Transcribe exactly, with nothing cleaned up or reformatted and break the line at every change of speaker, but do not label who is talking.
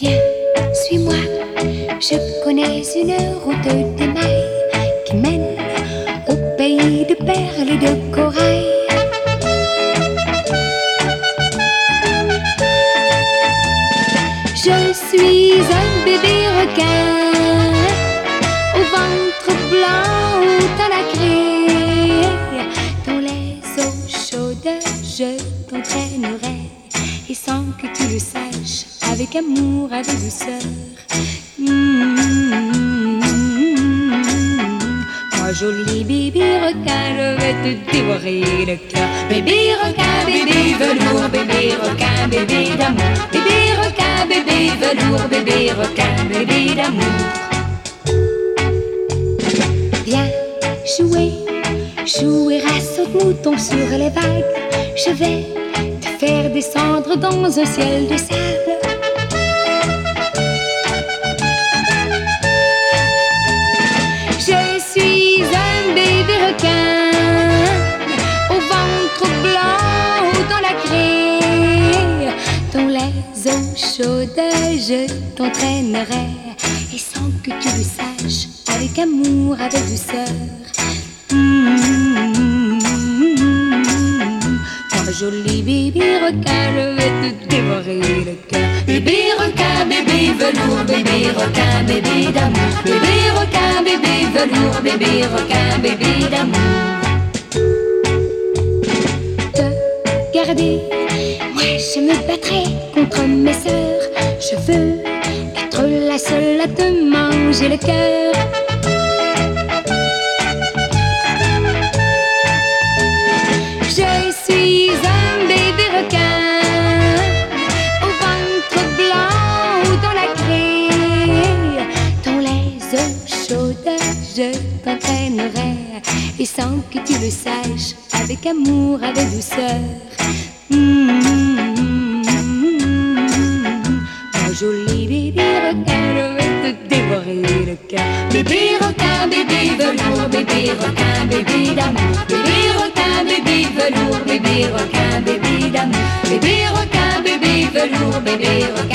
Viens, suis-moi, je connais une route d'émail qui mène au pays de perles et de corail. Je suis un bébé requin au ventre blanc ou à la craie. Dans les eaux chaudes, je t'entraînerai et sans que tu le saches, avec amour, avec douceur. Mmh. Moi, joli bébé requin, je vais te dévorer le cœur. Bébé requin, bébé velours, bébé requin, bébé d'amour. Bébé requin, bébé velours, bébé requin, bébé d'amour. Viens jouer, jouer à saute-mouton sur les vagues. Je vais te faire descendre dans un ciel de sable. Je suis un bébé requin au ventre blanc ou dans la craie. Dans les eaux chaudes, je t'entraînerai et sans que tu le saches, avec amour, avec douceur. Mmh. Moi, joli bébé requin, je vais te dévorer le cœur. Bébé requin, bébé velours, bébé requin, bébé d'amour. Bébé requin, bébé velours, bébé requin, bébé d'amour. Te garder, moi je me battrai contre mes sœurs. Je veux être la seule à te manger le cœur. Je suis un bébé requin au ventre blanc ou dans la craie. Dans les eaux chaudes, je t'entraînerai et sans que tu le saches, avec amour, avec douceur. Mmh. Mon joli bébé requin, je vais te dévorer le cœur. Bébé requin, bébé velours, bébé requin, bébé d'amour. Bébé requin, bébé velours, bébé requin, bébé d'amour. Bébé requin, bébé velours, bébé requin.